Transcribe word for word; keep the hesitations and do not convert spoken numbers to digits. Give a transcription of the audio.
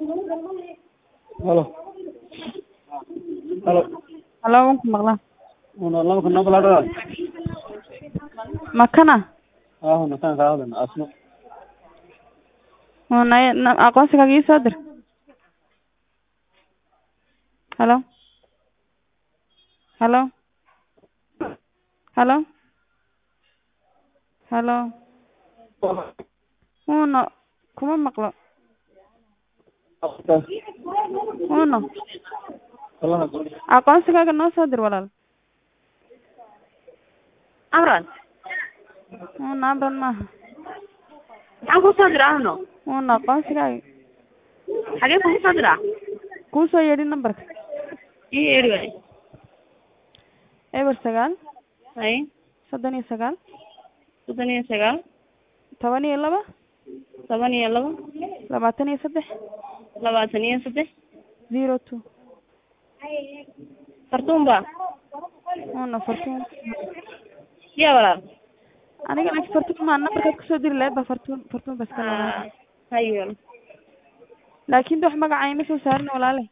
Halo. Halo. Halo, waan ku maqlaa. Una laba kan nabal hadda. Makana? Ah, una tan qaadan asno. Una aqoonsigaaga ii soo dir. Halo. Halo. Halo. Halo. Una kuma maqlo. Una aqoonsigaaga noo soo dir walaal. Amran. Una amran maaha. Maxaan ku soo diraa ahno? Una aqoonsigaaga. Xagee ku soo diraa? Kuu soo yeedhi nambarka. Ii yeedhi waay. Eber sagaal. Hay. Soddon iyo sagaal. Soddon iyo sagaal. Toban iyo laba. Toban iyo laba. Labaatan iyo saddex. Labaatan iyo saddex. Zero two. Fartuun ba? Una fartuun. Yaa walaal. Aniga laakiin fartuun ma nambarkaad kusoo diri lahayd baa fartuun fartuun bas ka lahaa. Hayo. Laakiin wax magaca ima soo saarin walaale.